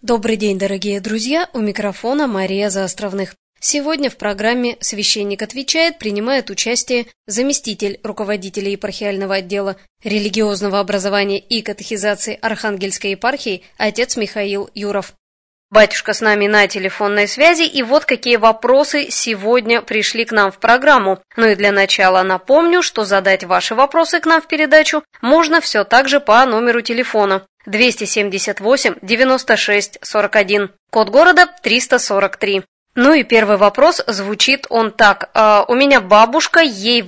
Добрый день, дорогие друзья! У микрофона Мария Заостровных. Сегодня в программе «Священник отвечает» принимает участие заместитель руководителя епархиального отдела религиозного образования и катехизации Архангельской епархии отец Михаил Юров. Батюшка с нами на телефонной связи, и вот какие вопросы сегодня пришли к нам в программу. Ну и для начала напомню, что задать ваши вопросы к нам в передачу можно все так же по номеру телефона 278 96 41, код города 343. Ну и первый вопрос звучит он так. У меня бабушка, ей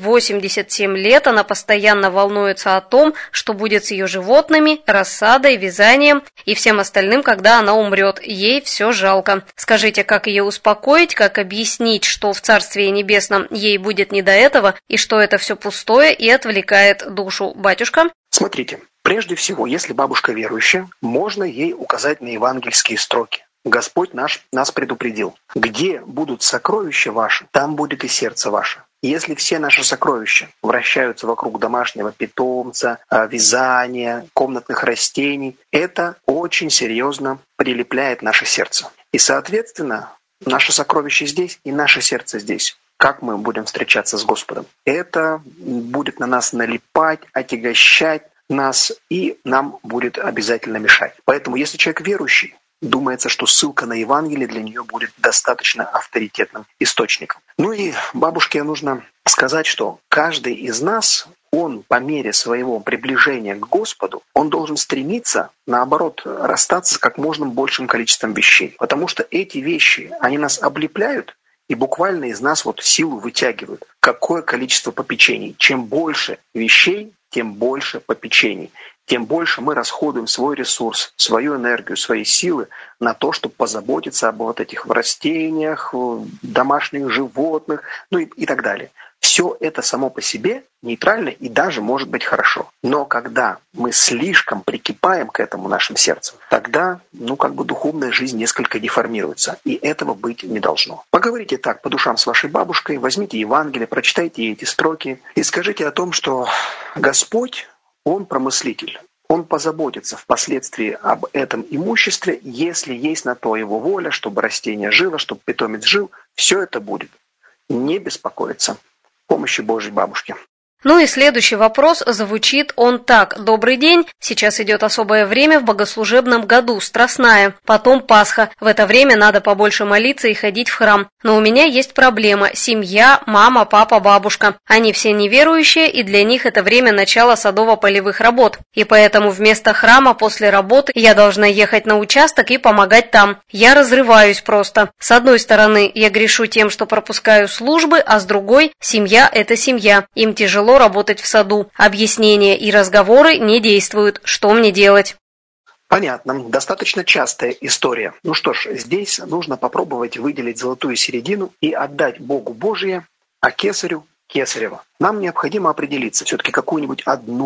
87 лет, она постоянно волнуется о том, что будет с ее животными, рассадой, вязанием и всем остальным, когда она умрет. Ей все жалко. Скажите, как ее успокоить, как объяснить, что в Царстве Небесном ей будет не до этого, и что это все пустое и отвлекает душу? Батюшка? Смотрите, прежде всего, если бабушка верующая, можно ей указать на евангельские строки. Господь нас предупредил. Где будут сокровища ваши, там будет и сердце ваше. Если все наши сокровища вращаются вокруг домашнего питомца, вязания, комнатных растений, это очень серьезно прилепляет наше сердце. И, соответственно, наше сокровище здесь и наше сердце здесь. Как мы будем встречаться с Господом? Это будет на нас налипать, отягощать нас, и нам будет обязательно мешать. Поэтому, если человек верующий, думается, что ссылка на Евангелие для нее будет достаточно авторитетным источником. Ну и бабушке нужно сказать, что каждый из нас, он по мере своего приближения к Господу, он должен стремиться, наоборот, расстаться с как можно большим количеством вещей. Потому что эти вещи, они нас облепляют и буквально из нас силу вытягивают. Какое количество попечений? Чем больше вещей, тем больше попечений. Тем больше мы расходуем свой ресурс, свою энергию, свои силы на то, чтобы позаботиться об этих растениях, домашних животных, и так далее. Все это само по себе нейтрально и даже может быть хорошо. Но когда мы слишком прикипаем к этому нашим сердцем, тогда, духовная жизнь несколько деформируется. И этого быть не должно. Поговорите так по душам с вашей бабушкой, возьмите Евангелие, прочитайте ей эти строки и скажите о том, что Господь, Он промыслитель. Он позаботится впоследствии об этом имуществе, если есть на то его воля, чтобы растение жило, чтобы питомец жил. Все это будет. Не беспокоиться. Помощи Божьей бабушке. Ну и следующий вопрос звучит он так. Добрый день. Сейчас идет особое время в богослужебном году, Страстная, потом Пасха. В это время надо побольше молиться и ходить в храм. Но у меня есть проблема. Семья, мама, папа, бабушка. Они все неверующие, и для них это время начала садово-полевых работ. И поэтому вместо храма после работы я должна ехать на участок и помогать там. Я разрываюсь просто. С одной стороны, я грешу тем, что пропускаю службы, а с другой, семья – это семья. Им тяжело работать в саду. Объяснения и разговоры не действуют. Что мне делать? Понятно. Достаточно частая история. Здесь нужно попробовать выделить золотую середину и отдать Богу Божие, а кесарю кесарево. Нам необходимо определиться, все-таки какую-нибудь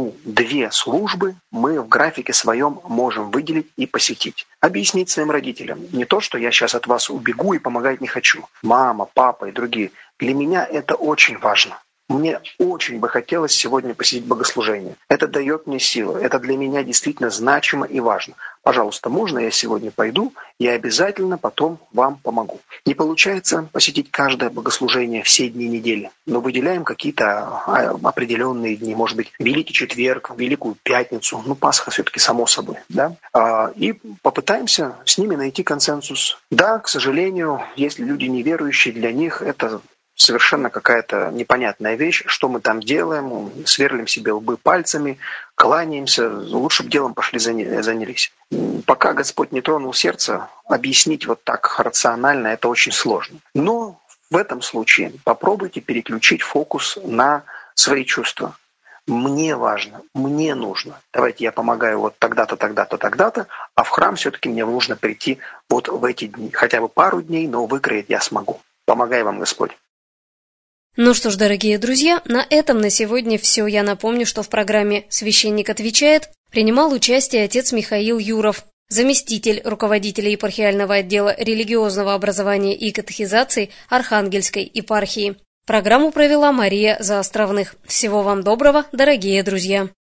1-2 службы мы в графике своем можем выделить и посетить. Объяснить своим родителям. Не то, что я сейчас от вас убегу и помогать не хочу. Мама, папа и другие. Для меня это очень важно. Мне очень бы хотелось сегодня посетить богослужение. Это дает мне силы. Это для меня действительно значимо и важно. Пожалуйста, можно я сегодня пойду? Я обязательно потом вам помогу. Не получается посетить каждое богослужение все дни недели, но выделяем какие-то определенные дни. Может быть, Великий Четверг, Великую Пятницу, Пасха все-таки само собой. Да? И попытаемся с ними найти консенсус. Да, к сожалению, если люди неверующие, для них это совершенно какая-то непонятная вещь, что мы там делаем, сверлим себе лбы пальцами, кланяемся, лучше бы делом пошли занялись. Пока Господь не тронул сердце, объяснить так рационально это очень сложно. Но в этом случае попробуйте переключить фокус на свои чувства. Мне важно, мне нужно. Давайте я помогаю тогда-то, тогда-то, тогда-то, а в храм все-таки мне нужно прийти в эти дни. Хотя бы пару дней, но выкроить я смогу. Помогай вам Господь. Ну что ж, дорогие друзья, на этом на сегодня все. Я напомню, что в программе «Священник отвечает» принимал участие отец Михаил Юров, заместитель руководителя епархиального отдела религиозного образования и катехизации Архангельской епархии. Программу провела Мария Заостровных. Всего вам доброго, дорогие друзья!